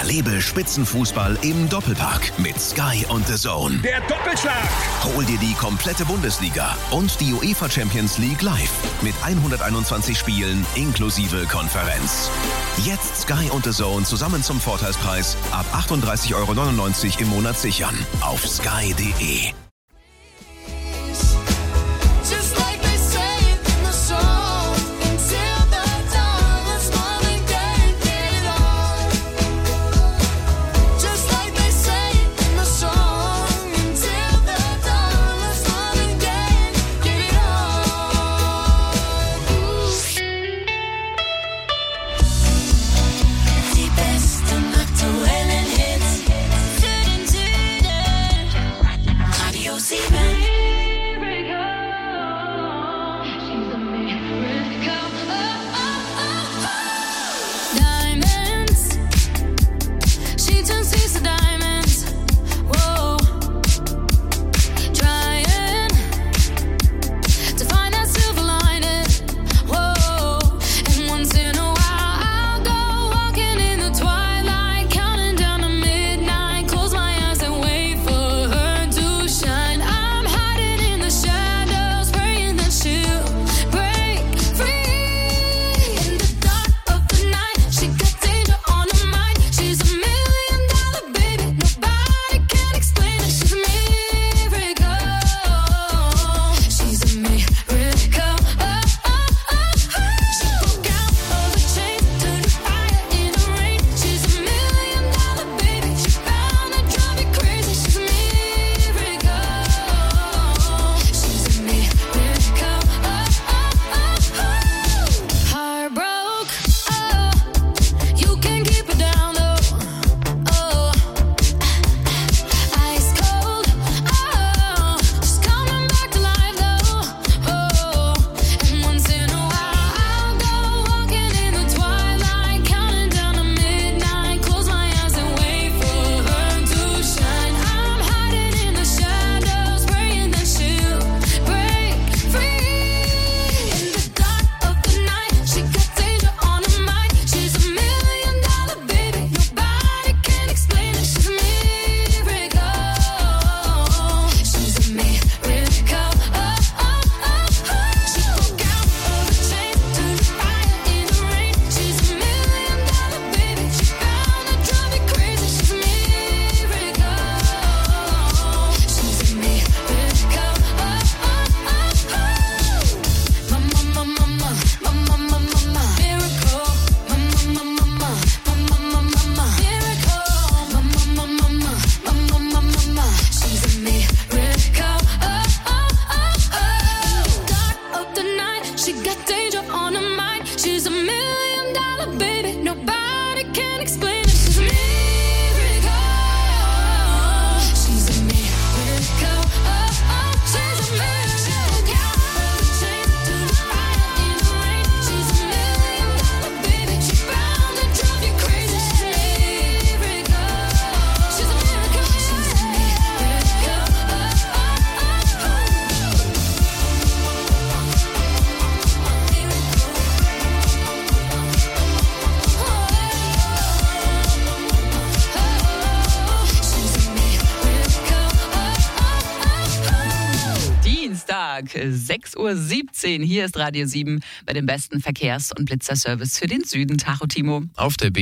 Erlebe Spitzenfußball im Doppelpack mit Sky und The Zone. Der Doppelschlag! Hol dir die komplette Bundesliga und die UEFA Champions League live mit 121 Spielen inklusive Konferenz. Jetzt Sky und The Zone zusammen zum Vorteilspreis ab 38,99 € im Monat sichern auf sky.de. Dienstag, 6:17 Uhr. Hier ist Radio 7 bei dem besten Verkehrs- und Blitzerservice für den Süden. Tacho, Timo. Auf der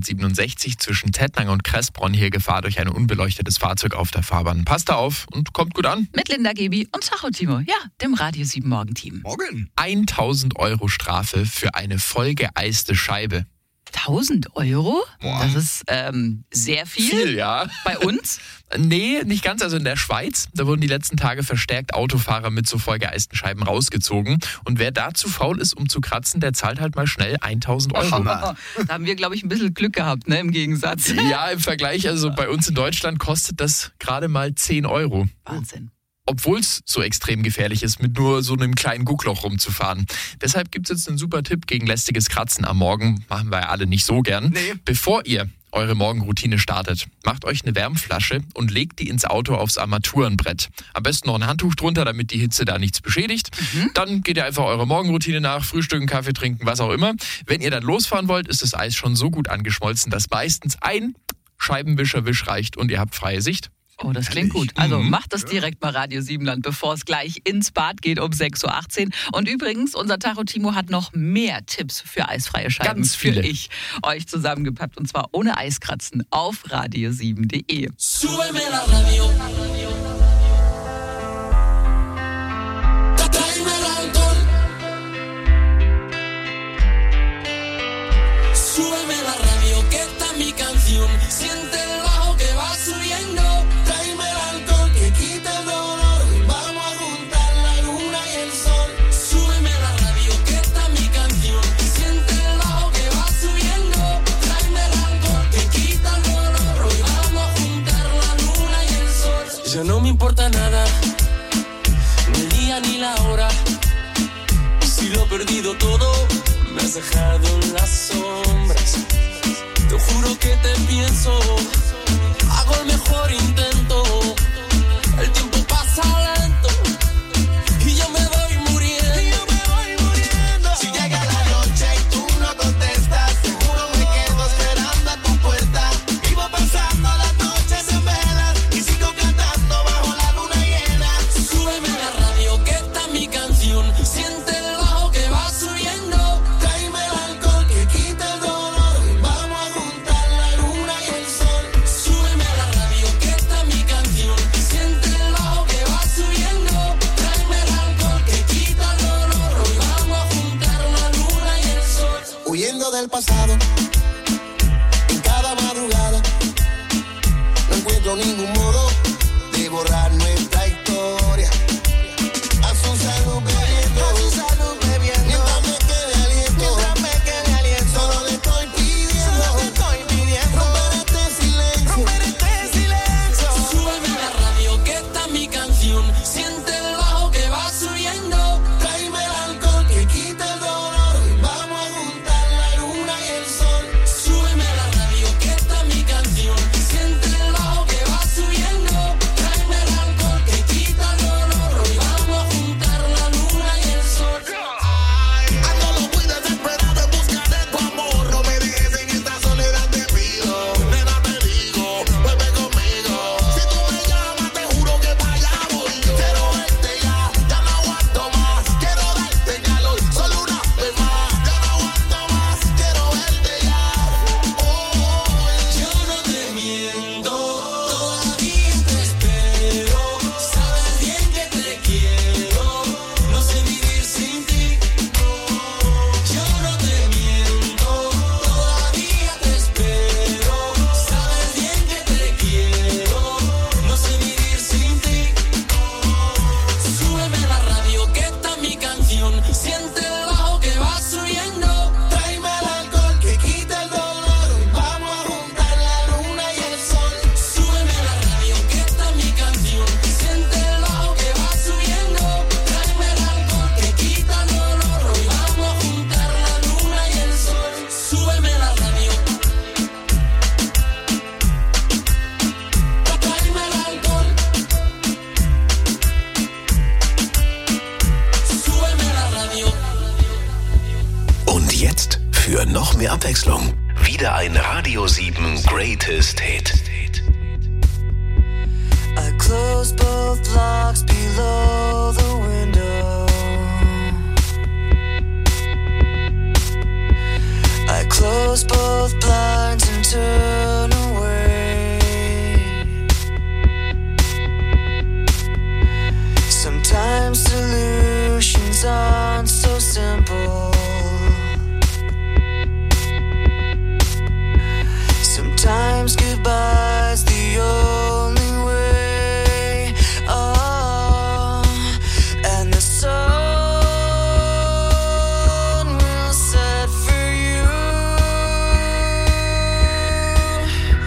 B467 zwischen Tettnang und Kressbronn hier Gefahr durch ein unbeleuchtetes Fahrzeug auf der Fahrbahn. Passt da auf und kommt gut an. Mit Linda Gebi und Tacho, Timo. Ja, dem Radio 7 Morgenteam. Morgen. 1.000 € Strafe für eine vollgeeiste Scheibe. 1.000 €? Boah. Das ist sehr viel. Viel, ja. Bei uns? Nee, nicht ganz. Also in der Schweiz, da wurden die letzten Tage verstärkt Autofahrer mit so vollgeeisten Scheiben rausgezogen. Und wer da zu faul ist, um zu kratzen, der zahlt halt mal schnell 1.000 €. Da haben wir, glaube ich, ein bisschen Glück gehabt, ne, im Gegensatz. Ja, im Vergleich, also bei uns in Deutschland kostet das gerade mal 10 €. Wahnsinn. Obwohl es so extrem gefährlich ist, mit nur so einem kleinen Guckloch rumzufahren. Deshalb gibt es jetzt einen super Tipp gegen lästiges Kratzen am Morgen. Machen wir ja alle nicht so gern. Nee. Bevor ihr eure Morgenroutine startet, macht euch eine Wärmflasche und legt die ins Auto aufs Armaturenbrett. Am besten noch ein Handtuch drunter, damit die Hitze da nichts beschädigt. Dann geht ihr einfach eurer Morgenroutine nach, frühstücken, Kaffee trinken, was auch immer. Wenn ihr dann losfahren wollt, ist das Eis schon so gut angeschmolzen, dass meistens 1 Scheibenwischer-Wisch reicht und ihr habt freie Sicht. Oh, das klingt gut. Also macht das direkt mal Radio Siebenland, bevor es gleich ins Bad geht um 6.18 Uhr. Und übrigens, unser Tacho Timo hat noch mehr Tipps für eisfreie Scheiben. Ganz viele. Für euch zusammengepackt. Und zwar ohne Eiskratzen auf radio7.de. Súbeme la radio. Tráeme el alcohol. Súbeme la radio, que esta es mi canción. Siente el bajo que va subiendo. Tráeme el alcohol que quita el dolor. Vamos a juntar la luna y el sol. Súbeme la radio, que esta es mi canción. Siente el bajo que va subiendo. Tráeme el alcohol que quita el dolor. Hoy vamos a juntar la luna y el sol. Ya no me importa nada, ni el día ni la hora. Si lo he perdido todo, me has dejado en las sombras. Te juro que te pienso, hago el mejor intento. El tiempo pasa lento y yo me voy muriendo. Si llega la noche y tú no contestas, seguro me quedo esperando a tu puerta. Vivo pasando las noches en velas y sigo cantando bajo la luna llena. Súbeme la radio, que esta es mi canción. Siente el bajo que va subiendo. Tráeme el alcohol que quita el dolor. Vamos a juntar la luna y el sol. Súbeme la radio, que esta es mi canción. Siente el bajo que va subiendo. Tráeme el alcohol que quita el dolor. Hoy vamos a juntar la luna y el sol. Huyendo del pasado, en cada madrugada, no encuentro ningún modo de borrar nuestra historia. A su salud bebiendo, mientras me quede aliento, solo le estoy pidiendo, romper este silencio. Súbeme la radio, que esta es mi canción. Siente el bajo que va subiendo. Tráeme el alcohol que quita el dolor. Vamos a juntar la luna y el sol. Súbeme la radio, que esta es mi canción. Siente el bajo que va subiendo. Tráeme el alcohol que quita el dolor. Hoy vamos a juntar la luna y el sol. Ando muy desesperado en busca de tu amor. No me dejes en esta soledad, te pido. Nena, te digo, vuelve conmigo. Si tú me llamas, te juro que para allá voy yo. Quiero verte ya no aguanto más. Quiero darte calor, solo una vez más. Ya no aguanto más, quiero verte ya. Yo no te miento, todavía te espero. Sabes bien que te quiero, no sé vivir sin ti. Yo no te miento, todavía te espero. Sabes bien que te quiero, no sé vivir sin ti. Súbeme la radio, que esta es mi canción. Siente el bajo que va subiendo. Tráeme el alcohol que quita el dolor. Vamos a juntar la luna y el sol. Súbeme la radio, que esta es mi canción. Siente el bajo que va subiendo. Tráeme el alcohol que quita el dolor. Hoy vamos a juntar la luna y el sol. Súbeme la radio. Tráeme el alcohol. Súbeme la radio. Und jetzt für noch mehr Abwechslung wieder ein Radio 7 Greatest Hit. I close both locks below the window. I close both blinds and turn away. Sometimes solutions aren't so simple. Sometimes goodbye's the only way. Oh, and the sun will set for you.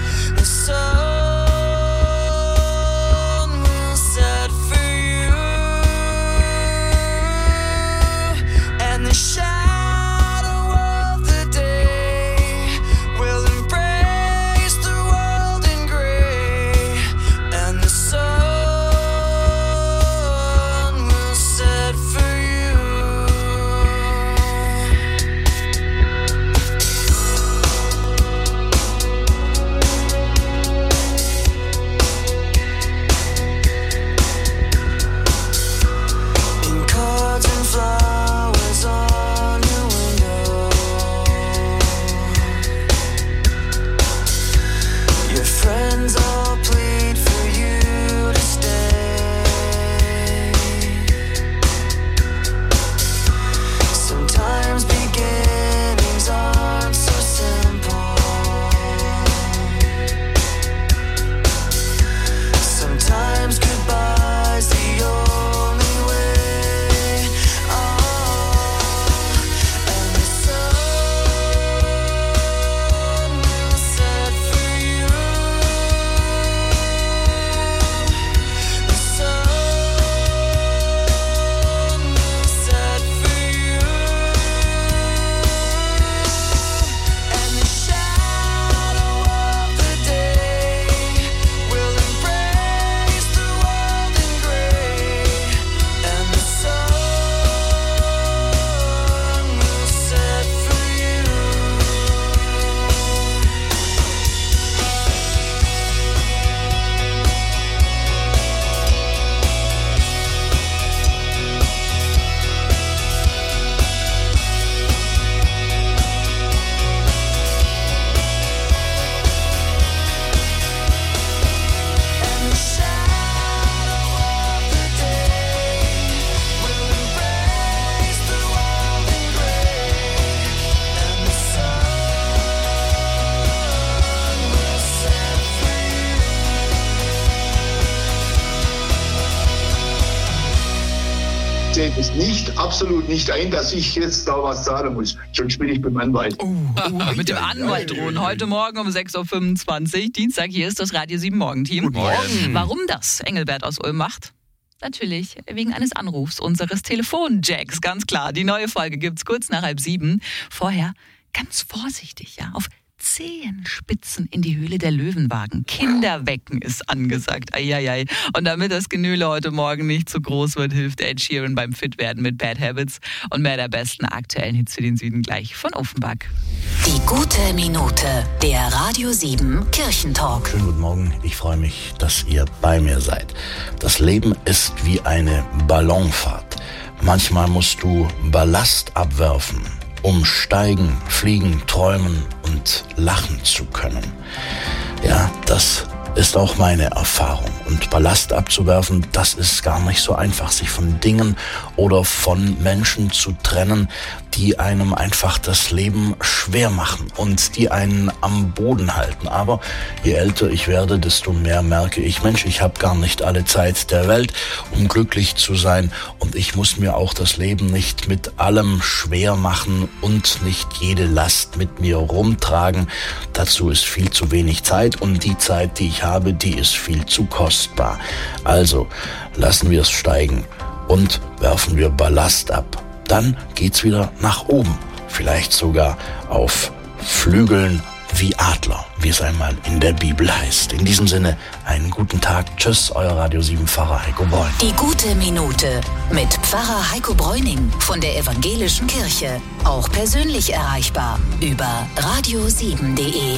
sehe das absolut nicht ein, dass ich jetzt da was zahlen muss. Sonst bin ich beim Anwalt. Mit dem Anwalt drohen. Heute Morgen um 6.25 Uhr. Dienstag, hier ist das Radio 7 Morgenteam. Guten Morgen. Warum das Engelbert aus Ulm macht? Natürlich wegen eines Anrufs unseres Telefonjacks, ganz klar. Die neue Folge gibt's kurz nach 6:30. Vorher ganz vorsichtig, ja, auf Zehenspitzen in die Höhle der Löwen wagen. Kinderwecken ist angesagt. Eieiei. Und damit das Genüle heute Morgen nicht zu groß wird, hilft Ed Sheeran beim Fitwerden mit Bad Habits und mehr der besten aktuellen Hits für den Süden gleich von Offenbach. Die gute Minute, der Radio 7 Kirchentalk. Schönen guten Morgen, ich freue mich, dass ihr bei mir seid. Das Leben ist wie eine Ballonfahrt. Manchmal musst du Ballast abwerfen, um steigen, fliegen, träumen und lachen zu können. Ja, das ist auch meine Erfahrung. Und Ballast abzuwerfen, das ist gar nicht so einfach, sich von Dingen oder von Menschen zu trennen, die einem einfach das Leben schwer machen und die einen am Boden halten. Aber je älter ich werde, desto mehr merke ich, Mensch, ich habe gar nicht alle Zeit der Welt, um glücklich zu sein. Und ich muss mir auch das Leben nicht mit allem schwer machen und nicht jede Last mit mir rumtragen. Dazu ist viel zu wenig Zeit und die Zeit, die ich habe, die ist viel zu kostbar. Also lassen wir es steigen und werfen wir Ballast ab. Dann geht's wieder nach oben. Vielleicht sogar auf Flügeln wie Adler, wie es einmal in der Bibel heißt. In diesem Sinne, einen guten Tag. Tschüss, euer Radio 7 Pfarrer Heiko Bräuning. Die gute Minute mit Pfarrer Heiko Bräuning von der Evangelischen Kirche. Auch persönlich erreichbar über radio7.de.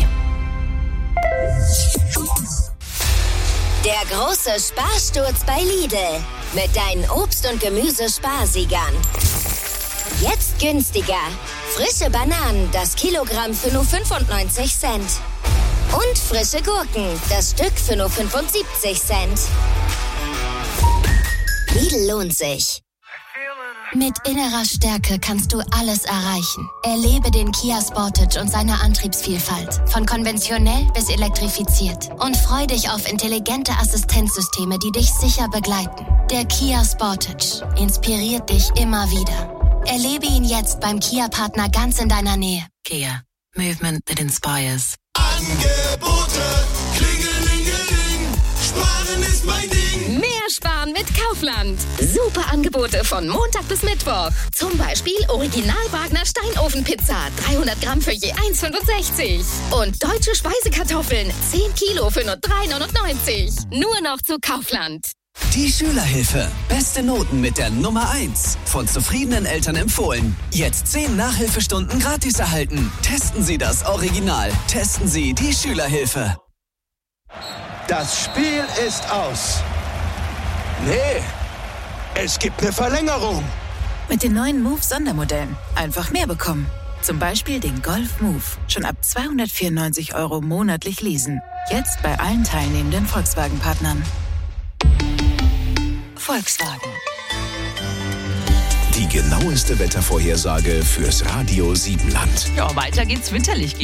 Der große Sparsturz bei Lidl. Mit deinen Obst- und Gemüsesparsiegern. Jetzt günstiger. Frische Bananen, das Kilogramm für nur 95 Cent. Und frische Gurken, das Stück für nur 75 Cent. Lidl lohnt sich. Mit innerer Stärke kannst du alles erreichen. Erlebe den Kia Sportage und seine Antriebsvielfalt. Von konventionell bis elektrifiziert. Und freu dich auf intelligente Assistenzsysteme, die dich sicher begleiten. Der Kia Sportage inspiriert dich immer wieder. Erlebe ihn jetzt beim Kia-Partner ganz in deiner Nähe. Kia. Movement that inspires. Angebote, klingelingeling, sparen ist mein Ding. Mehr sparen mit Kaufland. Super Angebote von Montag bis Mittwoch. Zum Beispiel Original Wagner Steinofenpizza, 300 Gramm für je 1,65. Und deutsche Speisekartoffeln, 10 Kilo für nur 3,99. Nur noch zu Kaufland. Die Schülerhilfe. Beste Noten mit der Nummer 1. Von zufriedenen Eltern empfohlen. Jetzt 10 Nachhilfestunden gratis erhalten. Testen Sie das Original. Testen Sie die Schülerhilfe. Das Spiel ist aus. Nee, es gibt eine Verlängerung. Mit den neuen Move Sondermodellen einfach mehr bekommen. Zum Beispiel den Golf Move. Schon ab 294 € monatlich leasen. Jetzt bei allen teilnehmenden Volkswagen-Partnern. Volkswagen. Die genaueste Wettervorhersage fürs Radio 7 Land. Ja, weiter geht's winterlich.